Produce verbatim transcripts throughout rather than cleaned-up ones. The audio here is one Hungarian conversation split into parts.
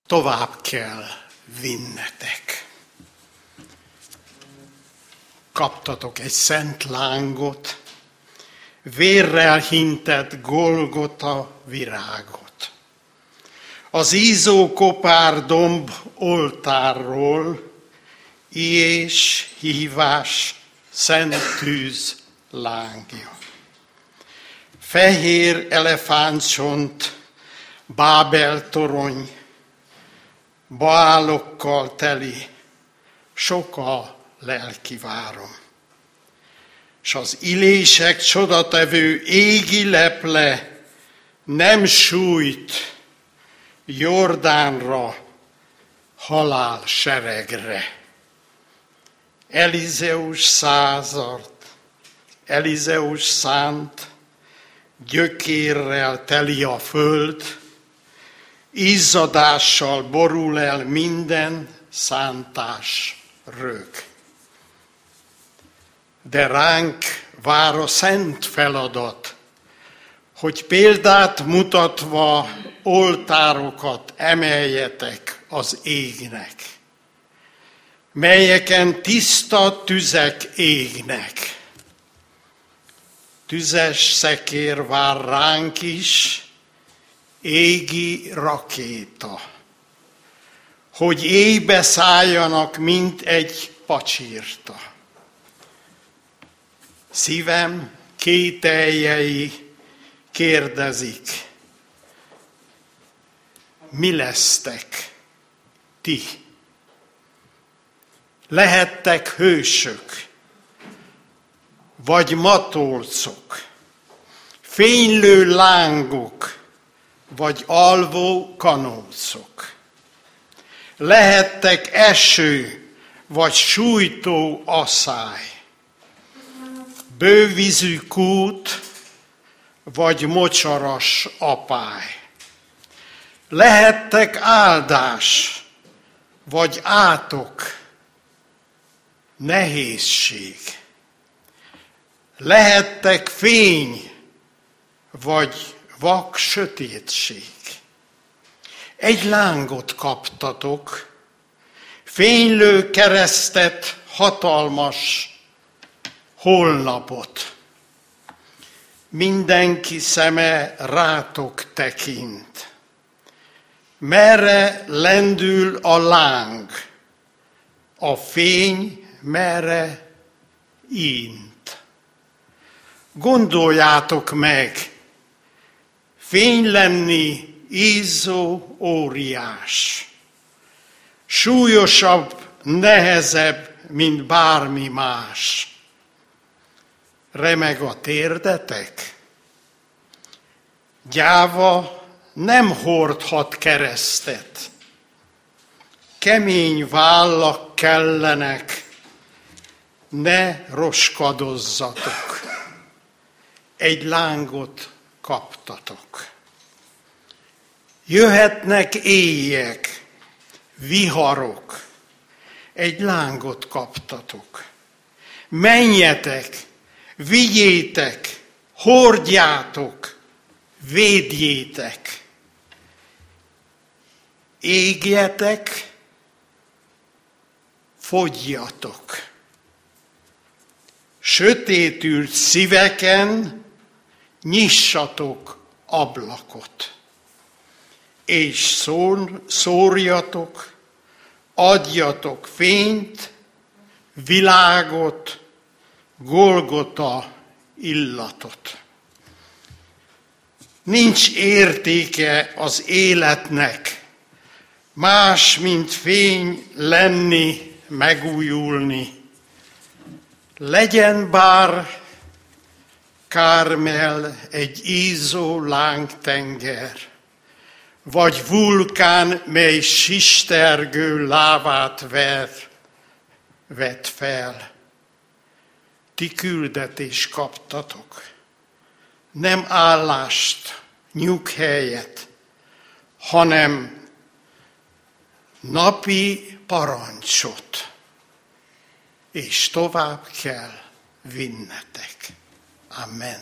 tovább kell vinnetek. Kaptatok egy szent lángot, vérrel hintett Golgota virágot. Az ízó kopár domb oltárról, ijés, hívás, szent tűz lángja. Fehér elefántcsont, Bábel torony, baálokkal teli, sok a lelkivárom. S az illések csodatevő égi leple nem sújt Jordánra, halál seregre. Elizeus százart, Elizeus szánt, gyökérrel teli a föld, izzadással borul el minden szántás rög. De ránk vár a szent feladat, hogy példát mutatva oltárokat emeljetek az égnek, melyeken tiszta tüzek égnek. Tüzes szekér vár ránk is, égi rakéta, hogy éjbe szálljanak, mint egy pacsirta. Szívem kételjei kérdezik, mi lesztek ti? Lehettek hősök, vagy matolcok, fénylő lángok, vagy alvó kanócok. Lehettek eső, vagy sújtó aszály, bővízű kút, vagy mocsaras apály. Lehettek áldás, vagy átok, nehézség. Lehettek fény, vagy vak sötétség. Egy lángot kaptatok, fénylő keresztet, hatalmas holnapot. Mindenki szeme rátok tekint. Merre lendül a láng, a fény merre ínt. Gondoljátok meg, fény lenni izzó óriás, súlyosabb, nehezebb, mint bármi más. Remeg a térdetek? Gyáva nem hordhat keresztet. Kemény vállak kellenek, ne roskadozzatok. Egy lángot kaptatok. Jöhetnek éjjek, viharok, egy lángot kaptatok. Menjetek, vigyétek, hordjátok, védjétek. Égjetek, fogyjatok. Sötétült szíveken nyissatok ablakot, és szór, szórjatok, adjatok fényt, világot, Golgota illatot. Nincs értéke az életnek, más, mint fény lenni, megújulni. Legyen bár Kármel egy izzó lángtenger, vagy vulkán, mely sistergő lávát ver, vet fel. Ti küldetés kaptatok, nem állást, nyughelyet, hanem napi parancsot, és tovább kell vinnetek. Amen.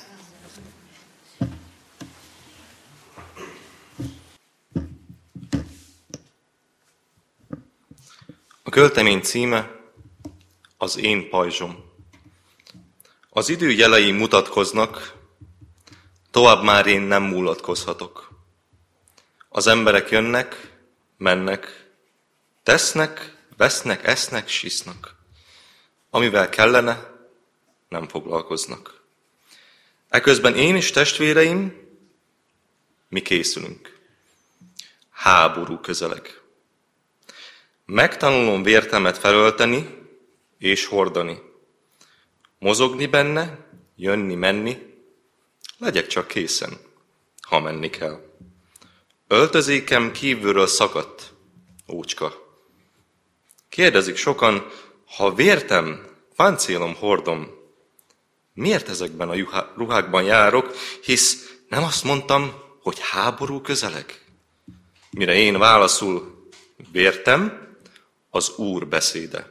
költemény címe Az én pajzsom. Az idő jelei mutatkoznak, tovább már én nem mulatkozhatok. Az emberek jönnek, mennek, tesznek, vesznek, esznek, sisznak. Amivel kellene, nem foglalkoznak. Eközben én és testvéreim, mi készülünk. Háború közeleg. Megtanulom vértemet felölteni és hordani. Mozogni benne, jönni, menni, legyek csak készen, ha menni kell. Öltözékem kívülről szakadt, ócska. Kérdezik sokan, ha vértem, páncélom, hordom, miért ezekben a ruhákban járok, hisz nem azt mondtam, hogy háború közeleg? Mire én válaszul, vértem, az Úr beszéde.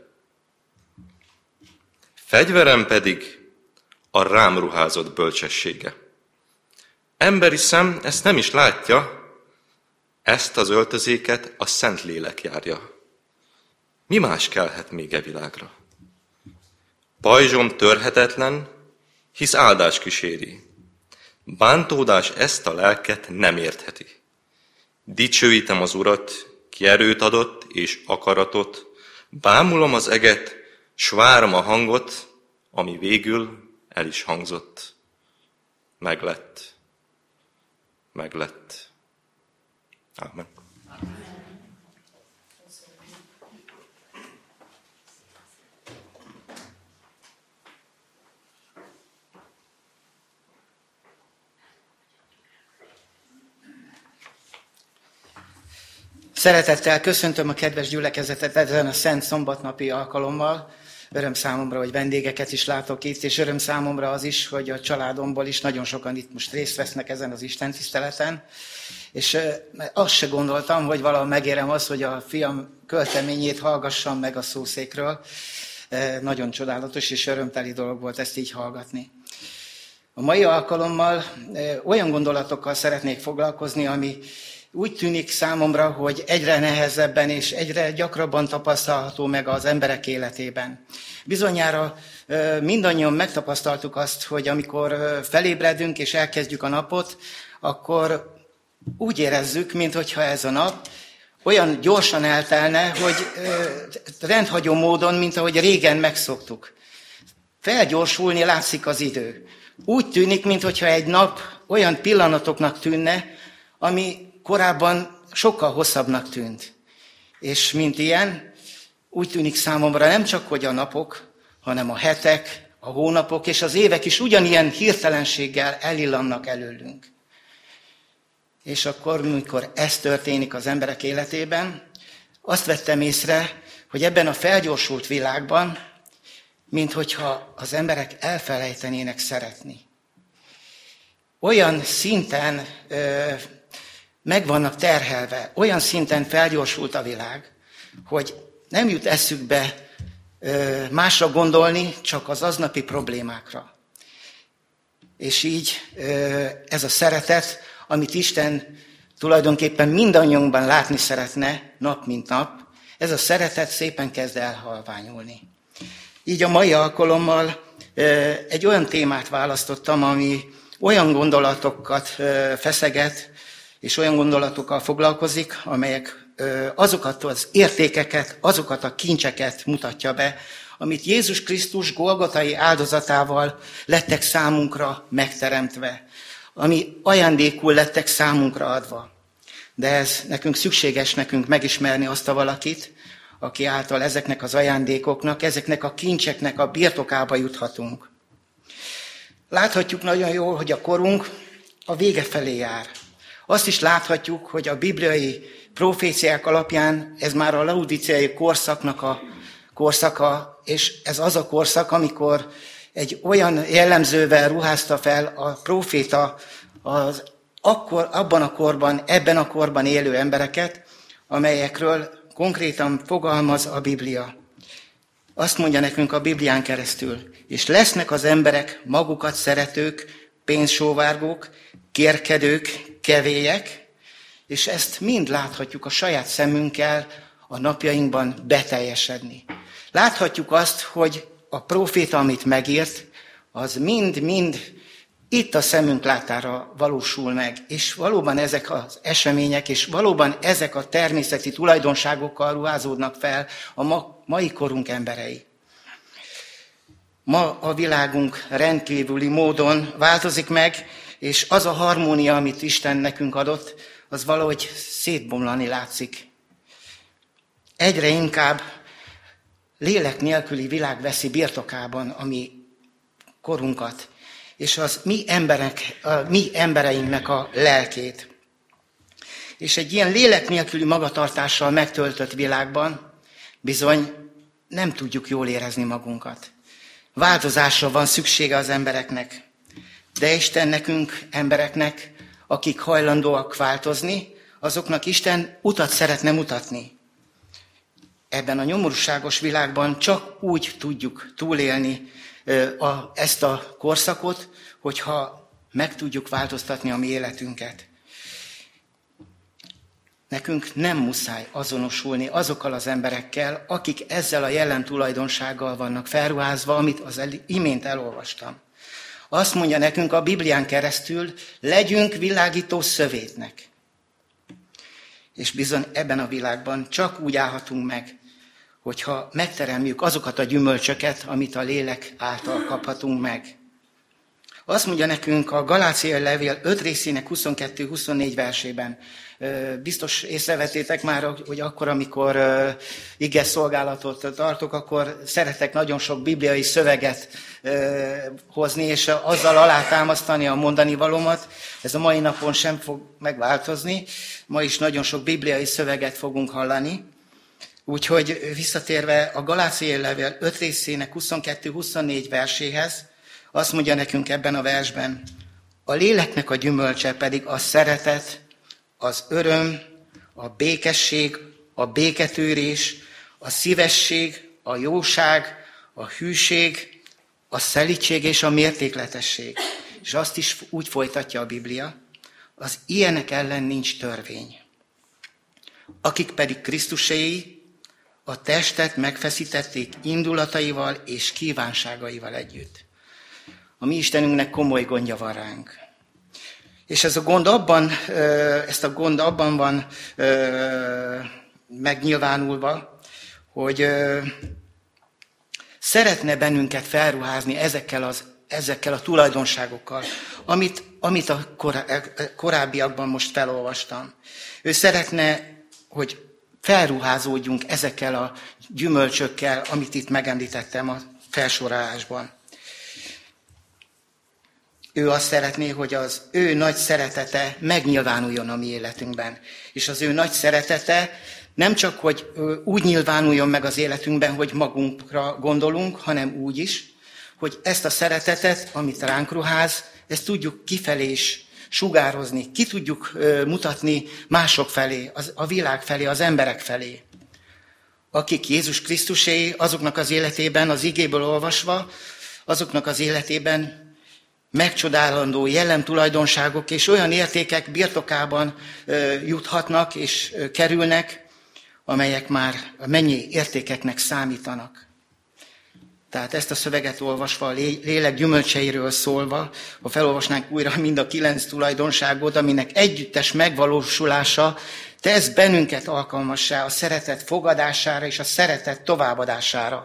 Fegyverem pedig a rám ruházott bölcsessége. Emberi szem ezt nem is látja, ezt az öltözéket a Szentlélek járja. Mi más kellhet még e világra? Pajzsom törhetetlen, hisz áldás kíséri. Bántódás ezt a lelket nem értheti. Dicsőítem az Urat, ki erőt adott és akaratot, bámulom az eget, s várom a hangot, ami végül el is hangzott. Meglett. Meglett. Amen. Szeretettel köszöntöm a kedves gyülekezetet ezen a szent szombatnapi alkalommal. Öröm számomra, hogy vendégeket is látok itt, és öröm számomra az is, hogy a családomból is nagyon sokan itt most részt vesznek ezen az istentiszteleten. És azt se gondoltam, hogy valahol megérem azt, hogy a fiam költeményét hallgassam meg a szószékről. Nagyon csodálatos és örömteli dolog volt ezt így hallgatni. A mai alkalommal olyan gondolatokkal szeretnék foglalkozni, ami úgy tűnik számomra, hogy egyre nehezebben és egyre gyakrabban tapasztalható meg az emberek életében. Bizonyára mindannyian megtapasztaltuk azt, hogy amikor felébredünk és elkezdjük a napot, akkor úgy érezzük, mintha ez a nap olyan gyorsan eltelne, hogy rendhagyó módon, mint ahogy régen megszoktuk. Felgyorsulni látszik az idő. Úgy tűnik, mintha egy nap olyan pillanatoknak tűnne, ami korábban sokkal hosszabbnak tűnt. És mint ilyen, úgy tűnik számomra nem csak, hogy a napok, hanem a hetek, a hónapok és az évek is ugyanilyen hirtelenséggel elillannak előlünk. És akkor, amikor ez történik az emberek életében, azt vettem észre, hogy ebben a felgyorsult világban, minthogyha az emberek elfelejtenének szeretni. Olyan szinten ö, meg vannak terhelve, olyan szinten felgyorsult a világ, hogy nem jut eszükbe ö, másra gondolni, csak az aznapi problémákra. És így ö, ez a szeretet, amit Isten tulajdonképpen mindannyiunkban látni szeretne, nap mint nap, ez a szeretet szépen kezd elhalványulni. Így a mai alkalommal ö, egy olyan témát választottam, ami olyan gondolatokat ö, feszeget, és olyan gondolatokkal foglalkozik, amelyek ö, azokat az értékeket, azokat a kincseket mutatja be, amit Jézus Krisztus golgotai áldozatával lettek számunkra megteremtve, ami ajándékul lettek számunkra adva. De ez nekünk szükséges nekünk megismerni azt a valakit, aki által ezeknek az ajándékoknak, ezeknek a kincseknek a birtokába juthatunk. Láthatjuk nagyon jól, hogy a korunk a vége felé jár. Azt is láthatjuk, hogy a bibliai proféciák alapján ez már a laudíceai korszaknak a korszaka, és ez az a korszak, amikor egy olyan jellemzővel ruházta fel a próféta az akkor, abban a korban, ebben a korban élő embereket, amelyekről konkrétan fogalmaz a Biblia. Azt mondja nekünk a Biblián keresztül, és lesznek az emberek magukat szeretők, pénzsóvárgók, kérkedők, kevélyek, és ezt mind láthatjuk a saját szemünkkel a napjainkban beteljesedni. Láthatjuk azt, hogy a próféta, amit megírt, az mind-mind itt a szemünk láttára valósul meg, és valóban ezek az események, és valóban ezek a természeti tulajdonságokkal ruházódnak fel a ma, mai korunk emberei. Ma a világunk rendkívüli módon változik meg, és az a harmónia, amit Isten nekünk adott, az valahogy szétbomlani látszik. Egyre inkább lélek nélküli világ veszi birtokában a mi korunkat, és az mi, emberek, a mi embereinknek a lelkét. És egy ilyen lélek nélküli magatartással megtöltött világban bizony nem tudjuk jól érezni magunkat. Változásra van szüksége az embereknek, de Isten nekünk, embereknek, akik hajlandóak változni, azoknak Isten utat szeretne mutatni. Ebben a nyomorúságos világban csak úgy tudjuk túlélni ezt a korszakot, hogyha meg tudjuk változtatni a mi életünket. Nekünk nem muszáj azonosulni azokkal az emberekkel, akik ezzel a jelen tulajdonsággal vannak felruházva, amit az imént elolvastam. Azt mondja nekünk a Biblián keresztül, legyünk világító szövétnek. És bizony ebben a világban csak úgy állhatunk meg, hogyha megteremjük azokat a gyümölcsöket, amit a lélek által kaphatunk meg. Azt mondja nekünk a Galáciai levél öt részének huszonkettő-huszonnégy versében. Biztos észrevettétek már, hogy akkor, amikor ige szolgálatot tartok, akkor szeretek nagyon sok bibliai szöveget hozni, és azzal alátámasztani a mondani valómat. Ez a mai napon sem fog megváltozni. Ma is nagyon sok bibliai szöveget fogunk hallani. Úgyhogy visszatérve a Galáciai levél öt részének huszonkettő-huszonnégy verséhez, azt mondja nekünk ebben a versben, a léleknek a gyümölcse pedig a szeretet, az öröm, a békesség, a béketűrés, a szívesség, a jóság, a hűség, a szelídség és a mértékletesség. És azt is úgy folytatja a Biblia, az ilyenek ellen nincs törvény. Akik pedig Krisztuséi, a testet megfeszítették indulataival és kívánságaival együtt. A mi Istenünknek komoly gondja van ránk. És ez a gond abban, ezt a gond abban van megnyilvánulva, hogy szeretne bennünket felruházni ezekkel, az, ezekkel a tulajdonságokkal, amit, amit a korábbiakban most felolvastam. Ő szeretne, hogy felruházódjunk ezekkel a gyümölcsökkel, amit itt megemlítettem a felsorolásban. Ő azt szeretné, hogy az ő nagy szeretete megnyilvánuljon a mi életünkben. És az ő nagy szeretete nem csak, hogy úgy nyilvánuljon meg az életünkben, hogy magunkra gondolunk, hanem úgy is, hogy ezt a szeretetet, amit ránk ruház, ezt tudjuk kifelé is sugározni, ki tudjuk mutatni mások felé, a világ felé, az emberek felé. Akik Jézus Krisztuséi, azoknak az életében, az igéből olvasva, azoknak az életében megcsodálandó jellemtulajdonságok és olyan értékek birtokában juthatnak és kerülnek, amelyek már mennyi értékeknek számítanak. Tehát ezt a szöveget olvasva, a lélek gyümölcseiről szólva, ha felolvasnánk újra mind a kilenc tulajdonságot, aminek együttes megvalósulása tesz bennünket alkalmassá a szeretet fogadására és a szeretet továbbadására.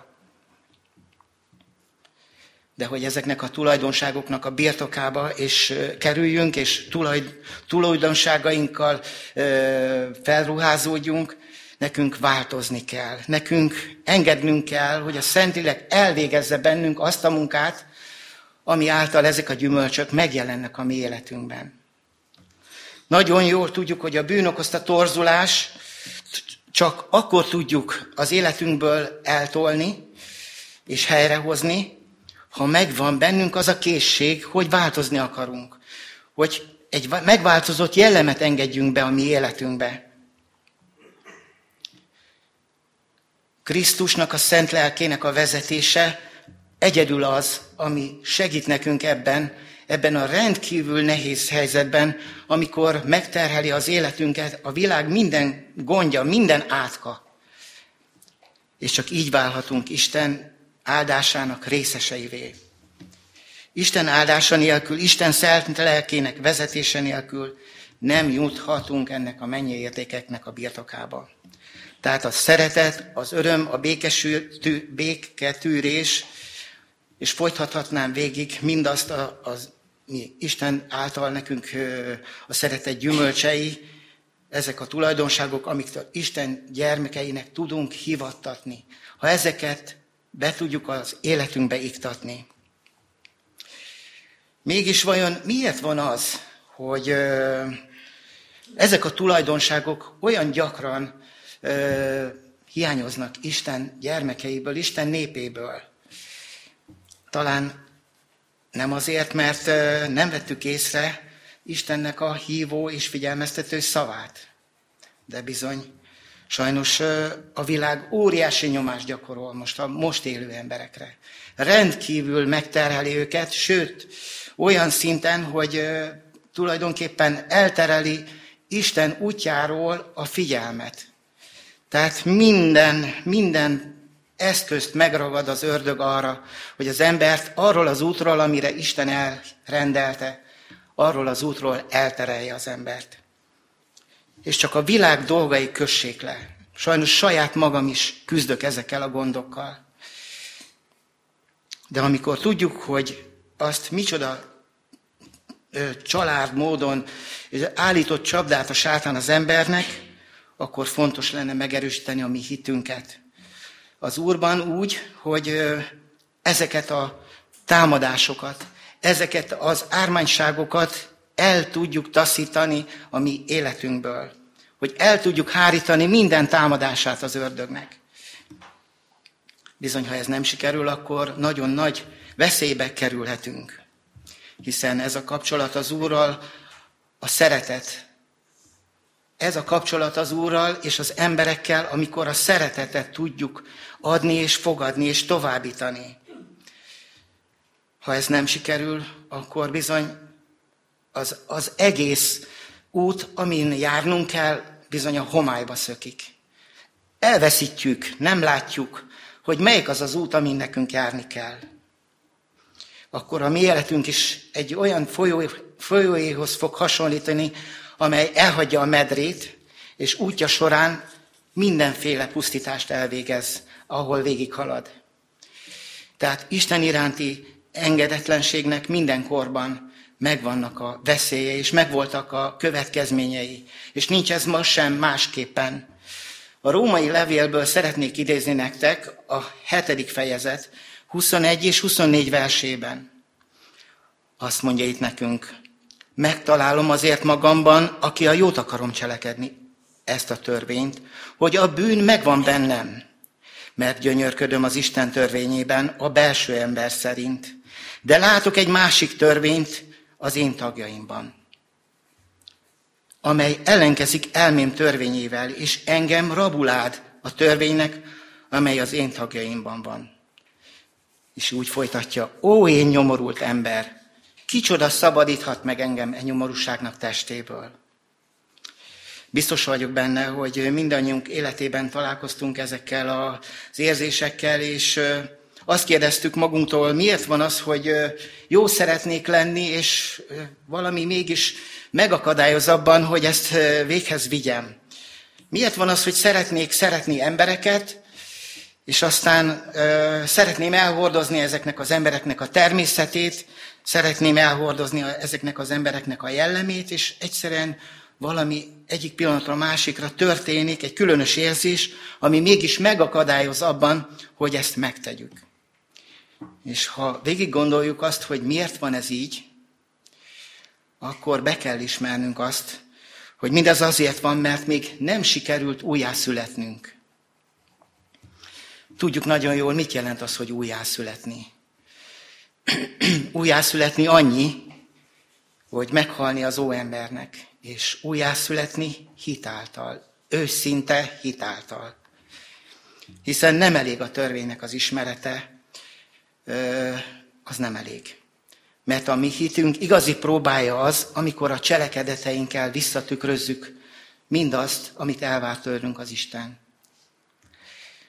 De hogy ezeknek a tulajdonságoknak a birtokába és kerüljünk, és tulajd, tulajdonságainkkal felruházódjunk, nekünk változni kell. Nekünk engednünk kell, hogy a Szentlélek elvégezze bennünk azt a munkát, ami által ezek a gyümölcsök megjelennek a mi életünkben. Nagyon jól tudjuk, hogy a bűn okozta torzulás csak akkor tudjuk az életünkből eltolni és helyrehozni, ha megvan bennünk az a készség, hogy változni akarunk. Hogy egy megváltozott jellemet engedjünk be a mi életünkbe. Krisztusnak a szent lelkének a vezetése egyedül az, ami segít nekünk ebben, ebben a rendkívül nehéz helyzetben, amikor megterheli az életünket a világ minden gondja, minden átka. és csak így válhatunk Isten áldásának részeseivé. Isten áldása nélkül, Isten szent lelkének vezetése nélkül nem juthatunk ennek a mennyei értékeknek a birtokába. Tehát a szeretet, az öröm, a béketűrés, és folytathatnám végig mindazt a, az mi Isten által nekünk a szeretet gyümölcsei, ezek a tulajdonságok, amiket Isten gyermekeinek tudunk hivattatni. Ha ezeket be tudjuk az életünkbe iktatni. Mégis vajon miért van az, hogy ö, ezek a tulajdonságok olyan gyakran ö, hiányoznak Isten gyermekeiből, Isten népéből? Talán nem azért, mert ö, nem vettük észre Istennek a hívó és figyelmeztető szavát. De bizony, sajnos ö, a világ óriási nyomást gyakorol most a most élő emberekre. Rendkívül megterheli őket, sőt, olyan szinten, hogy uh, tulajdonképpen eltereli Isten útjáról a figyelmet. Tehát minden, minden eszközt megragad az ördög arra, hogy az embert arról az útról, amire Isten elrendelte, arról az útról elterelje az embert. És csak a világ dolgai kössék le. Sajnos saját magam is küzdök ezekkel a gondokkal. De amikor tudjuk, hogy azt micsoda ö, család módon állított csapdát a sátán az embernek, akkor fontos lenne megerősíteni a mi hitünket az Úrban úgy, hogy ö, ezeket a támadásokat, ezeket az ármányságokat el tudjuk taszítani a mi életünkből. Hogy el tudjuk hárítani minden támadását az ördögnek. Bizony, ha ez nem sikerül, akkor nagyon nagy veszélybe kerülhetünk. Hiszen ez a kapcsolat az Úrral, a szeretet. Ez a kapcsolat az Úrral és az emberekkel, amikor a szeretetet tudjuk adni és fogadni és továbbítani. Ha ez nem sikerül, akkor bizony az, az egész út, amin járnunk kell, bizony a homályba szökik. Elveszítjük, nem látjuk, hogy melyik az az út, amin nekünk járni kell. Akkor a mi életünk is egy olyan folyó, folyóéhoz fog hasonlítani, amely elhagyja a medrét, és útja során mindenféle pusztítást elvégez, ahol végighalad. Tehát Isten iránti engedetlenségnek mindenkorban megvannak a veszélye, és megvoltak a következményei. És nincs ez most sem másképpen. A római levélből szeretnék idézni nektek a hetedik fejezet huszonegy és huszonnégy versében. Azt mondja itt nekünk, megtalálom azért magamban, aki a jót akarom cselekedni, ezt a törvényt, hogy a bűn megvan bennem, mert gyönyörködöm az Isten törvényében a belső ember szerint. De látok egy másik törvényt az én tagjaimban, amely ellenkezik elmém törvényével, és engem rabulád a törvénynek, amely az én tagjaimban van. És úgy folytatja, ó, én nyomorult ember, kicsoda szabadíthat meg engem e nyomorúságnak testéből. Biztos vagyok benne, hogy mindannyiunk életében találkoztunk ezekkel az érzésekkel, és azt kérdeztük magunktól, miért van az, hogy jó szeretnék lenni, és valami mégis megakadályoz abban, hogy ezt véghez vigyem. Miért van az, hogy szeretnék szeretni embereket, és aztán ö, szeretném elhordozni ezeknek az embereknek a természetét, szeretném elhordozni ezeknek az embereknek a jellemét, és egyszerűen valami egyik pillanatra a másikra történik, egy különös érzés, ami mégis megakadályoz abban, hogy ezt megtegyük. És ha végig gondoljuk azt, hogy miért van ez így, akkor be kell ismernünk azt, hogy mindez azért van, mert még nem sikerült újjászületnünk. Tudjuk nagyon jól, mit jelent az, hogy újjászületni. Újjászületni annyi, hogy meghalni az óembernek, és újjászületni hitáltal, őszinte hitáltal. Hiszen nem elég a törvénynek az ismerete, az nem elég. Mert a mi hitünk igazi próbája az, amikor a cselekedeteinkkel visszatükrözzük mindazt, amit elvár tőlünk az Isten.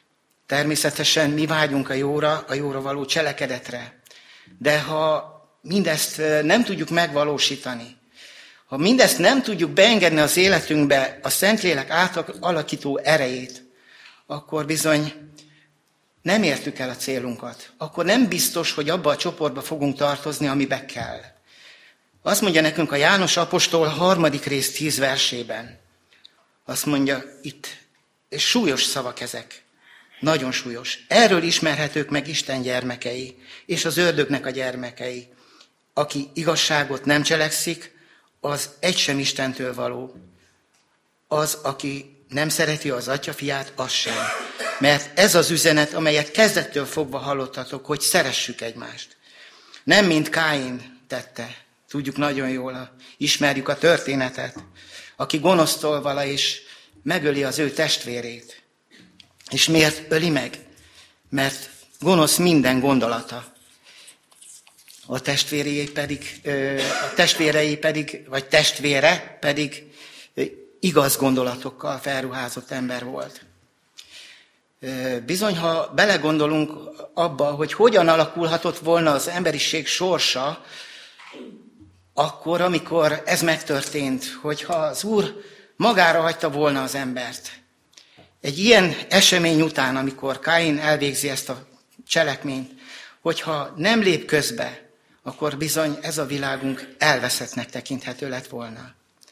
Természetesen mi vágyunk a jóra, a jóra való cselekedetre. De ha mindezt nem tudjuk megvalósítani, ha mindezt nem tudjuk beengedni az életünkbe a Szentlélek átalakító erejét, akkor bizony nem értük el a célunkat. Akkor nem biztos, hogy abba a csoportba fogunk tartozni, amibe kell. Azt mondja nekünk a János apostol harmadik rész tíz versében. Azt mondja itt, és súlyos szavak ezek. Nagyon súlyos. Erről ismerhetők meg Isten gyermekei, és az ördögnek a gyermekei. Aki igazságot nem cselekszik, az egy sem Istentől való. Az, aki nem szereti az atyafiát, az sem. Mert ez az üzenet, amelyet kezdettől fogva hallottatok, hogy szeressük egymást. Nem mint Káin tette. Tudjuk nagyon jól, ismerjük a történetet. Aki gonosztól vala és megöli az ő testvérét. És miért öli meg? Mert gonosz minden gondolata. A testvérei pedig, a testvérei pedig, vagy testvére pedig igaz gondolatokkal felruházott ember volt. Bizony, ha belegondolunk abba, hogy hogyan alakulhatott volna az emberiség sorsa, akkor, amikor ez megtörtént, hogyha az Úr magára hagyta volna az embert. Egy ilyen esemény után, amikor Káin elvégzi ezt a cselekményt, hogyha nem lép közbe, akkor bizony ez a világunk elveszettnek tekinthető lett volna.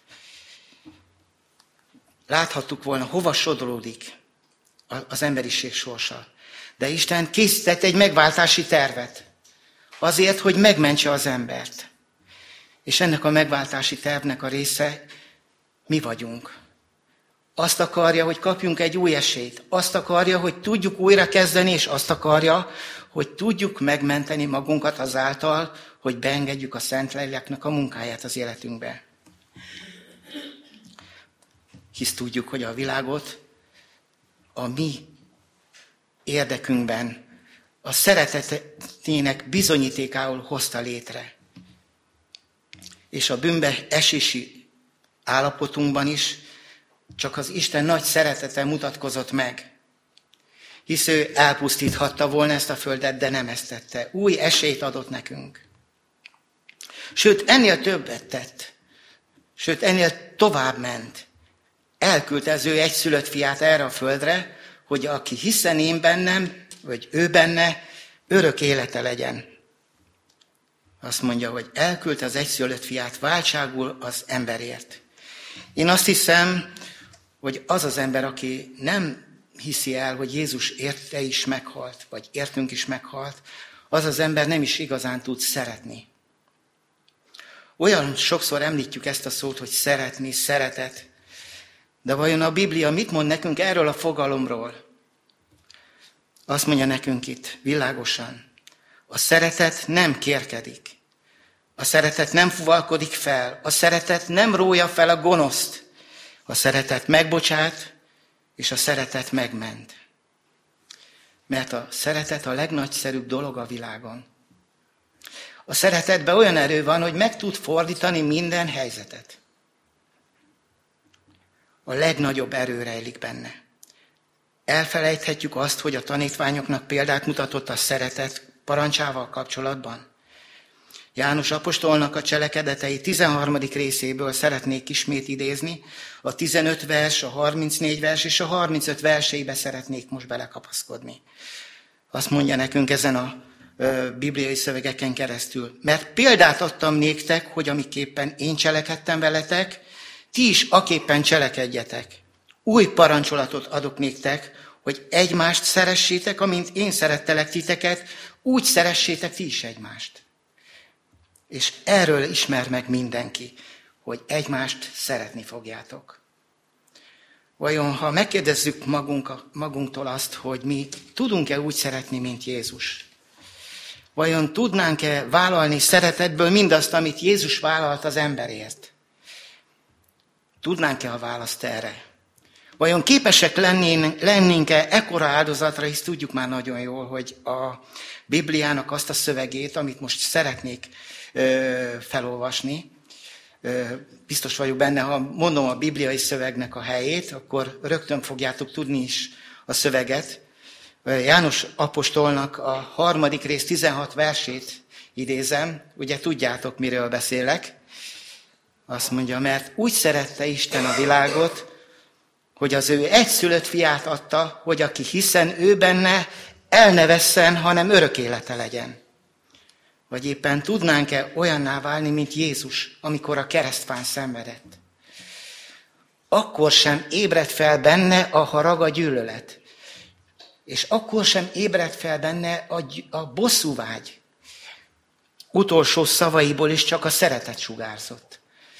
Láthattuk volna, hova sodródik az emberiség sorsa. De Isten készített egy megváltási tervet. Azért, hogy megmentse az embert. És ennek a megváltási tervnek a része mi vagyunk. Azt akarja, hogy kapjunk egy új esélyt. Azt akarja, hogy tudjuk újra kezdeni, és azt akarja, hogy tudjuk megmenteni magunkat azáltal, hogy beengedjük a Szentléleknek a munkáját az életünkbe. Hisz tudjuk, hogy a világot a mi érdekünkben a szeretetének bizonyítékául hozta létre. És a bűnbe esési állapotunkban is csak az Isten nagy szeretete mutatkozott meg. Hisz ő elpusztíthatta volna ezt a földet, de nem ezt tette. Új esélyt adott nekünk. Sőt, ennél többet tett. Sőt, ennél tovább ment. Elküldte az ő egyszülött fiát erre a földre, hogy aki hiszen én bennem, vagy ő benne, örök élete legyen. Azt mondja, hogy elküldte az egyszülött fiát váltságul az emberért. Én azt hiszem, hogy az az ember, aki nem hiszi el, hogy Jézus érte is meghalt, vagy értünk is meghalt, az az ember nem is igazán tud szeretni. Olyan sokszor említjük ezt a szót, hogy szeretni, szeretet, de vajon a Biblia mit mond nekünk erről a fogalomról? Azt mondja nekünk itt világosan, a szeretet nem kérkedik, a szeretet nem fuvalkodik fel, a szeretet nem rója fel a gonoszt, a szeretet megbocsát, és a szeretet megment. Mert a szeretet a legnagyszerűbb dolog a világon. A szeretetben olyan erő van, hogy meg tud fordítani minden helyzetet. A legnagyobb erő rejlik benne. Elfelejthetjük azt, hogy a tanítványoknak példát mutatott a szeretet parancsával kapcsolatban. János apostolnak a cselekedetei tizenharmadik részéből szeretnék ismét idézni, a tizenöt vers, a harmincnégy vers és a harmincöt versébe szeretnék most belekapaszkodni. Azt mondja nekünk ezen a ö, bibliai szövegeken keresztül. Mert példát adtam néktek, hogy amiképpen én cselekedtem veletek, ti is aképpen cselekedjetek. Új parancsolatot adok néktek, hogy egymást szeressétek, amint én szerettelek titeket, úgy szeressétek ti is egymást. És erről ismer meg mindenki, hogy egymást szeretni fogjátok. Vajon, ha megkérdezzük magunk, magunktól azt, hogy mi tudunk-e úgy szeretni, mint Jézus? Vajon tudnánk-e vállalni szeretetből mindazt, amit Jézus vállalt az emberért? Tudnánk-e a választ erre? Vajon képesek lennénk-e ekkora áldozatra, hisz tudjuk már nagyon jól, hogy a Bibliának azt a szövegét, amit most szeretnék ö, felolvasni, ö, biztos vagyok benne, ha mondom a bibliai szövegnek a helyét, akkor rögtön fogjátok tudni is a szöveget. János apostolnak a harmadik rész tizenhat versét idézem, ugye tudjátok, miről beszélek. Azt mondja, mert úgy szerette Isten a világot, hogy az ő egyszülött fiát adta, hogy aki hiszen ő benne, el ne vesszen, hanem örök élete legyen. Vagy éppen tudnánk-e olyanná válni, mint Jézus, amikor a keresztfán szenvedett. Akkor sem ébredt fel benne a harag, a gyűlölet. És akkor sem ébredt fel benne a, a bosszúvágy. Utolsó szavaiból is csak a szeretet sugárzott.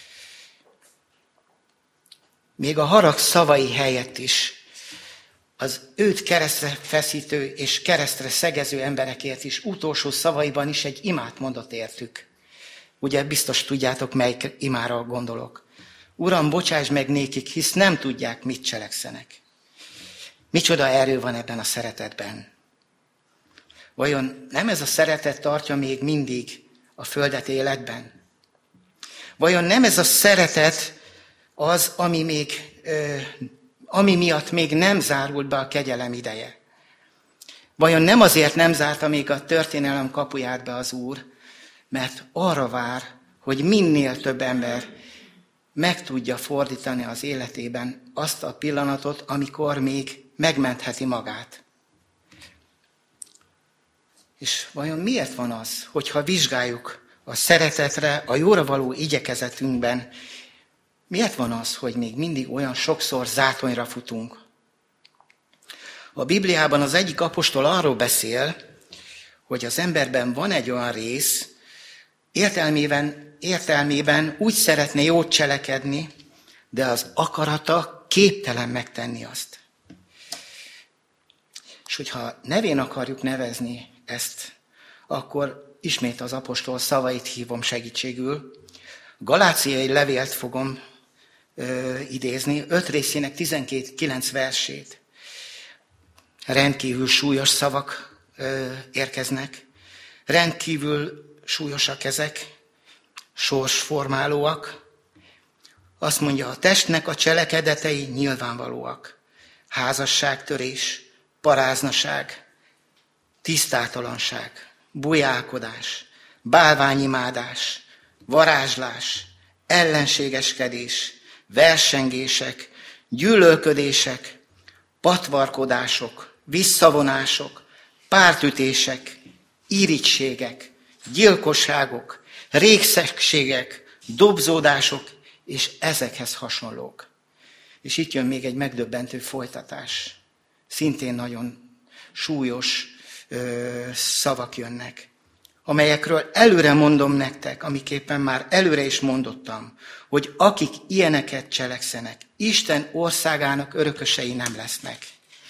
Még a harag szavai helyett is az őt keresztre feszítő és keresztre szegező emberekért is utolsó szavaiban is egy imát mondott értük. Ugye biztos tudjátok, melyik imára gondolok. Uram, bocsáss meg nékik, hisz nem tudják, mit cselekszenek. Micsoda erő van ebben a szeretetben. Vajon nem ez a szeretet tartja még mindig a földet életben? Vajon nem ez a szeretet az, ami, még, ami miatt még nem zárult be a kegyelem ideje? Vajon nem azért nem zárta még a történelem kapuját be az Úr, mert arra vár, hogy minél több ember meg tudja fordítani az életében azt a pillanatot, amikor még megmentheti magát. És vajon miért van az, hogyha vizsgáljuk a szeretetre, a jóra való igyekezetünkben, miért van az, hogy még mindig olyan sokszor zátonyra futunk? A Bibliában az egyik apostol arról beszél, hogy az emberben van egy olyan rész, értelmében, értelmében úgy szeretne jót cselekedni, de az akarata képtelen megtenni azt. És hogyha nevén akarjuk nevezni ezt, akkor ismét az apostol szavait hívom segítségül. Galáciai levélt fogom ö, idézni, öt részének tizenkét kilenc versét. Rendkívül súlyos szavak ö, érkeznek, rendkívül súlyosak ezek, sorsformálóak. Azt mondja, a testnek a cselekedetei nyilvánvalóak. Házasságtörés, paráznaság, tisztátalanság, bujálkodás, bálványimádás, varázslás, ellenségeskedés, versengések, gyűlölködések, patvarkodások, visszavonások, pártütések, irigységek, gyilkosságok, régszegségek, dobzódások és ezekhez hasonlók. És itt jön még egy megdöbbentő folytatás. Szintén nagyon súlyos ö, szavak jönnek, amelyekről előre mondom nektek, amiképpen már előre is mondottam, hogy akik ilyeneket cselekszenek, Isten országának örökösei nem lesznek.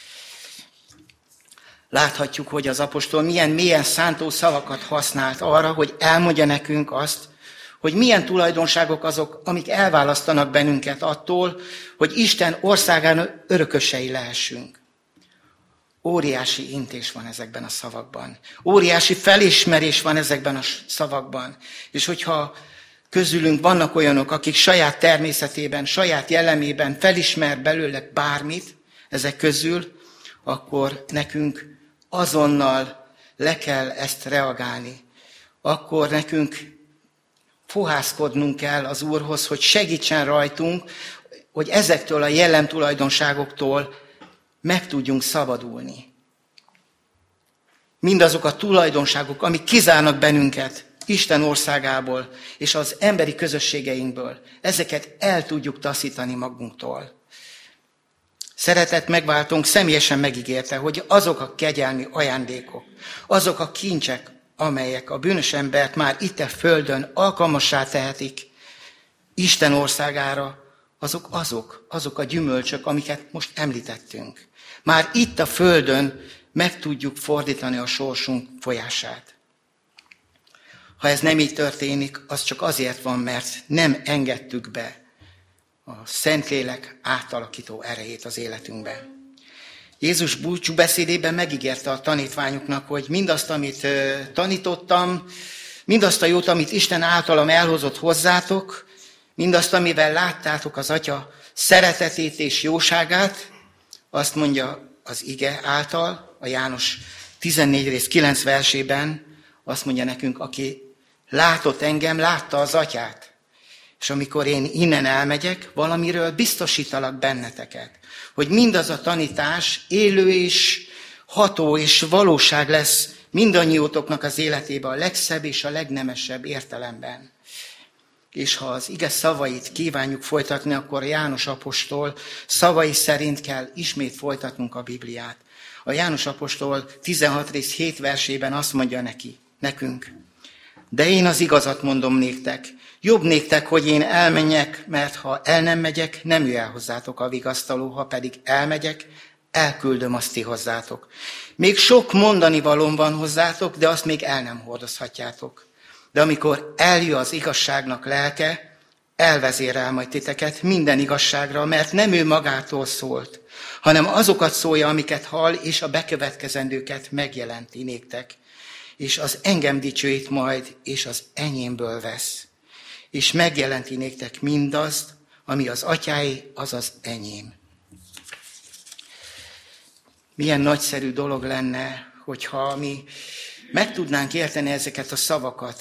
Láthatjuk, hogy az apostol milyen mélyen szántó szavakat használt arra, hogy elmondja nekünk azt, hogy milyen tulajdonságok azok, amik elválasztanak bennünket attól, hogy Isten országának örökösei lehessünk. Óriási intés van ezekben a szavakban. Óriási felismerés van ezekben a szavakban. És hogyha közülünk vannak olyanok, akik saját természetében, saját jellemében felismer belőle bármit ezek közül, akkor nekünk azonnal le kell ezt reagálni. Akkor nekünk fohászkodnunk kell az Úrhoz, hogy segítsen rajtunk, hogy ezektől a jellemtulajdonságoktól meg tudjunk szabadulni. Mindazok a tulajdonságok, amik kizárnak bennünket Isten országából és az emberi közösségeinkből, ezeket el tudjuk taszítani magunktól. Szeretett megváltónk személyesen megígérte, hogy azok a kegyelmi ajándékok, azok a kincsek, amelyek a bűnös embert már itt a földön alkalmassá tehetik Isten országára, azok azok, azok a gyümölcsök, amiket most említettünk. Már itt a földön meg tudjuk fordítani a sorsunk folyását. Ha ez nem így történik, az csak azért van, mert nem engedtük be a Szentlélek átalakító erejét az életünkbe. Jézus búcsúbeszédében megígérte a tanítványoknak, hogy mindazt, amit tanítottam, mindazt a jót, amit Isten általam elhozott hozzátok, mindazt, amivel láttátok az Atya szeretetét és jóságát, azt mondja, az ige által, a János tizennégy rész kilenc versében azt mondja nekünk, aki látott engem, látta az atyát. És amikor én innen elmegyek, valamiről biztosítalak benneteket, hogy mindaz a tanítás élő és ható és valóság lesz mindannyiótoknak az életében a legszebb és a legnemesebb értelemben. És ha az ige szavait kívánjuk folytatni, akkor János apostol szavai szerint kell ismét folytatnunk a Bibliát. A János apostol tizenhat rész hét versében azt mondja neki, nekünk, de én az igazat mondom néktek, jobb néktek, hogy én elmenjek, mert ha el nem megyek, nem jöjj el hozzátok a vigasztaló, ha pedig elmegyek, elküldöm azt ti hozzátok. Még sok mondani valóm van hozzátok, de azt még el nem hordozhatjátok. De amikor eljön az igazságnak lelke, elvezérel majd titeket minden igazságra, mert nem ő magától szólt, hanem azokat szólja, amiket hall, és a bekövetkezendőket megjelenti néktek. És az engem dicsőít majd, és az enyémből vesz. És megjelenti néktek mindazt, ami az atyái, az az enyém. Milyen nagyszerű dolog lenne, hogyha mi meg tudnánk érteni ezeket a szavakat.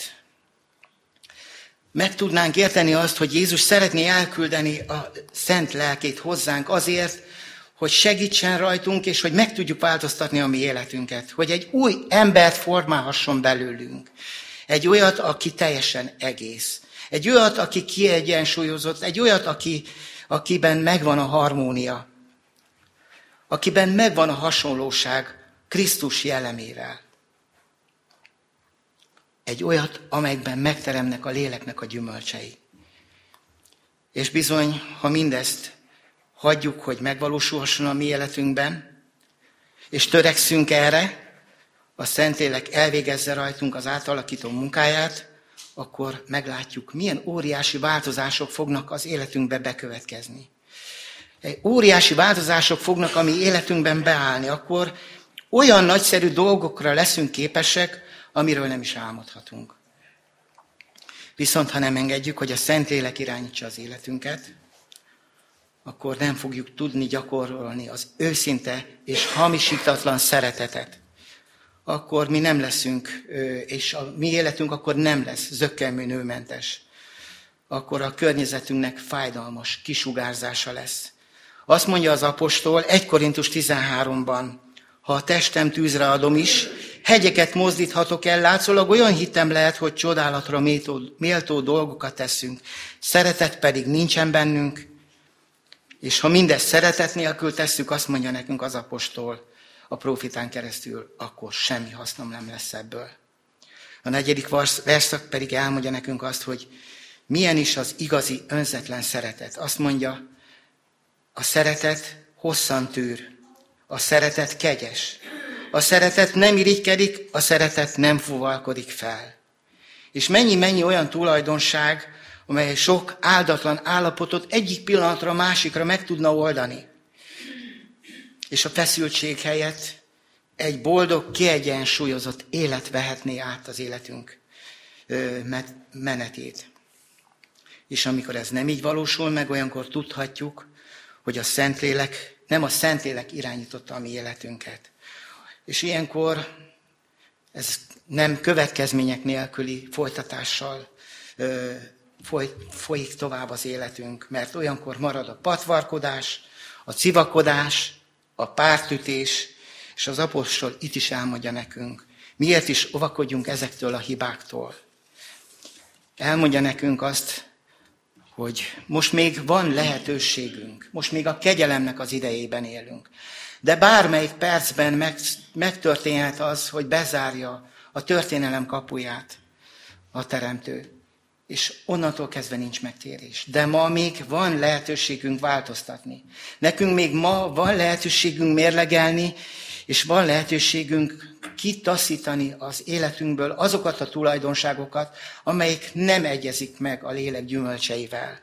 Meg tudnánk érteni azt, hogy Jézus szeretné elküldeni a szent lelkét hozzánk azért, hogy segítsen rajtunk, és hogy meg tudjuk változtatni a mi életünket. Hogy egy új embert formálhasson belőlünk. Egy olyat, aki teljesen egész. Egy olyat, aki kiegyensúlyozott. Egy olyat, aki, akiben megvan a harmónia. Akiben megvan a hasonlóság Krisztus jellemével. Egy olyat, amelyben megteremnek a léleknek a gyümölcsei. És bizony, ha mindezt hagyjuk, hogy megvalósulhasson a mi életünkben, és törekszünk erre, a Szentlélek elvégezze rajtunk az átalakító munkáját, akkor meglátjuk, milyen óriási változások fognak az életünkbe bekövetkezni. Óriási változások fognak a mi életünkben beállni, akkor olyan nagyszerű dolgokra leszünk képesek, amiről nem is álmodhatunk. Viszont ha nem engedjük, hogy a Szentlélek irányítsa az életünket, akkor nem fogjuk tudni gyakorolni az őszinte és hamisítatlan szeretetet. Akkor mi nem leszünk, és a mi életünk akkor nem lesz zökkenőmentes. Akkor a környezetünknek fájdalmas kisugárzása lesz. Azt mondja az apostol egy Korintus tizenháromban, ha a testem tűzre adom is, hegyeket mozdíthatok el, látszólag olyan hitem lehet, hogy csodálatra méltó, méltó dolgokat teszünk. Szeretet pedig nincsen bennünk, és ha mindezt szeretet nélkül tesszük, azt mondja nekünk az apostol a prófitán keresztül, akkor semmi hasznom nem lesz ebből. A negyedik verszak pedig elmondja nekünk azt, hogy milyen is az igazi önzetlen szeretet. Azt mondja, a szeretet hosszan tűr, a szeretet kegyes, a szeretet nem irigykedik, a szeretet nem fuvalkodik fel. És mennyi-mennyi olyan tulajdonság, amely sok áldatlan állapotot egyik pillanatra a másikra meg tudna oldani. És a feszültség helyett egy boldog, kiegyensúlyozott élet vehetné át az életünk menetét. És amikor ez nem így valósul meg, olyankor tudhatjuk, hogy a Szentlélek, nem a Szentlélek irányította a mi életünket. És ilyenkor ez nem következmények nélküli folytatással ö, foly, folyik tovább az életünk, mert olyankor marad a patvarkodás, a civakodás, a pártütés, és az apostol itt is elmondja nekünk, miért is óvakodjunk ezektől a hibáktól. Elmondja nekünk azt, hogy most még van lehetőségünk, most még a kegyelemnek az idejében élünk. De bármelyik percben meg, megtörténhet az, hogy bezárja a történelem kapuját a teremtő. És onnantól kezdve nincs megtérés. De ma még van lehetőségünk változtatni. Nekünk még ma van lehetőségünk mérlegelni, és van lehetőségünk kitaszítani az életünkből azokat a tulajdonságokat, amelyek nem egyezik meg a lélek gyümölcseivel.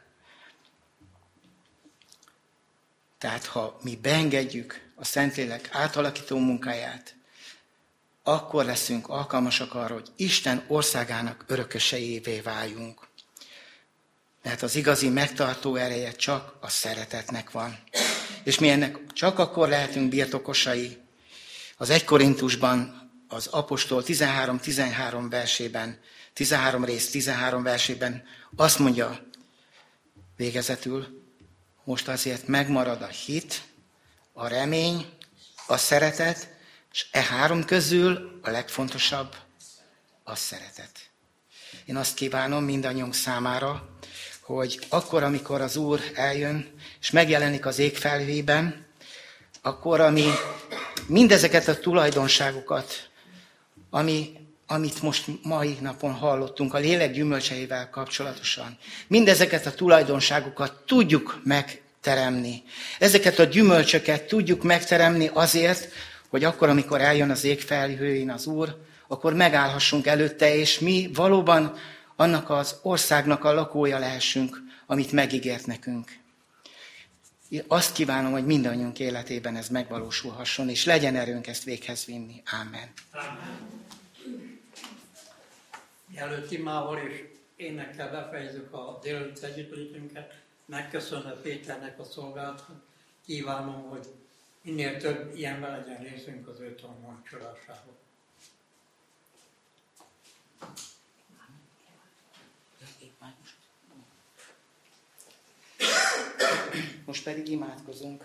Tehát ha mi beengedjük a Szentlélek átalakító munkáját, akkor leszünk alkalmasak arra, hogy Isten országának örököseivé váljunk. Mert az igazi megtartó ereje csak a szeretetnek van. és mi ennek csak akkor lehetünk birtokosai. Az egy Korintusban az apostol tizenhárom tizenhárom versében, tizenhárom rész tizenhárom versében azt mondja végezetül, most azért megmarad a hit, a remény, a szeretet, és e három közül a legfontosabb a szeretet. Én azt kívánom mindannyiunk számára, hogy akkor, amikor az Úr eljön, és megjelenik az égfelhőben, akkor, ami mindezeket a tulajdonságokat, ami, amit most mai napon hallottunk a lélek gyümölcseivel kapcsolatosan, mindezeket a tulajdonságokat tudjuk megteremni. Ezeket a gyümölcsöket tudjuk megteremni azért, hogy akkor, amikor eljön az égfelhőin az Úr, akkor megállhassunk előtte, és mi valóban annak az országnak a lakója lehessünk, amit megígért nekünk. Azt kívánom, hogy mindannyiunk életében ez megvalósulhasson, és legyen erőnk ezt véghez vinni. Ámen. Ámen. Mielőtt imával és énekkel befejezzük a délelőtt együttlétünket, megköszönve Péternek a szolgálatot, kívánom, hogy minél több ilyenben legyen részünk az ő tolmácsolásában. Most pedig imádkozunk.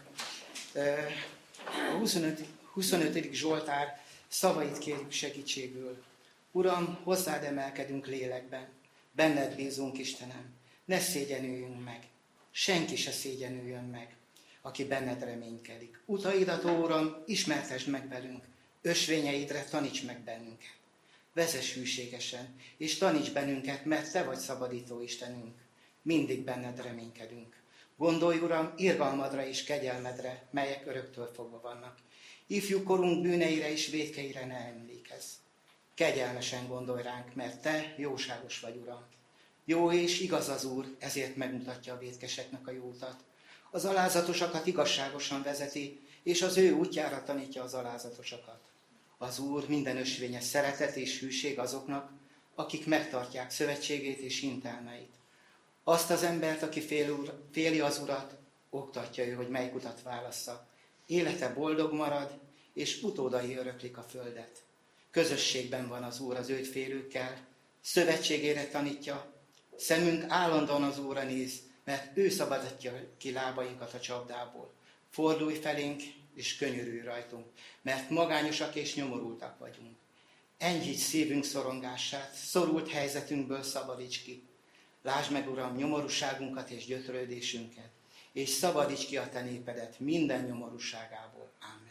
A huszonötödik Zsoltár szavait kérjük segítségül. Uram, hozzád emelkedünk lélekben, benned bízunk, Istenem, ne szégyenüljünk meg, senki se szégyenüljön meg, aki benned reménykedik. Utaidat, ó Uram, ismertesd meg velünk, ösvényeidre taníts meg bennünket. Vezess hűségesen, és taníts bennünket, mert Te vagy szabadító Istenünk. Mindig benned reménykedünk. Gondolj, Uram, irgalmadra és kegyelmedre, melyek öröktől fogva vannak. Ifjú korunk bűneire és vétkeire ne emlékezz. Kegyelmesen gondolj ránk, mert Te jóságos vagy, Uram. Jó és igaz az Úr, ezért megmutatja a vétkeseknek a jó utat. Az alázatosakat igazságosan vezeti, és az ő útjára tanítja az alázatosakat. Az Úr minden ösvényes szeretet és hűség azoknak, akik megtartják szövetségét és intelmeit. Azt az embert, aki fél úr, féli az Urat, oktatja ő, hogy melyik utat válassza. Élete boldog marad, és utódai öröklik a földet. Közösségben van az Úr az őt félőkkel, szövetségére tanítja, szemünk állandóan az Úrra néz, mert ő szabadítja ki lábainkat a csapdából. Fordulj felénk, és könyörülj rajtunk, mert magányosak és nyomorultak vagyunk. Enyhíts szívünk szorongását, szorult helyzetünkből szabadíts ki. Lásd meg, Uram, nyomorúságunkat és gyötrődésünket, és szabadíts ki a Te népedet minden nyomorúságából. Ámen.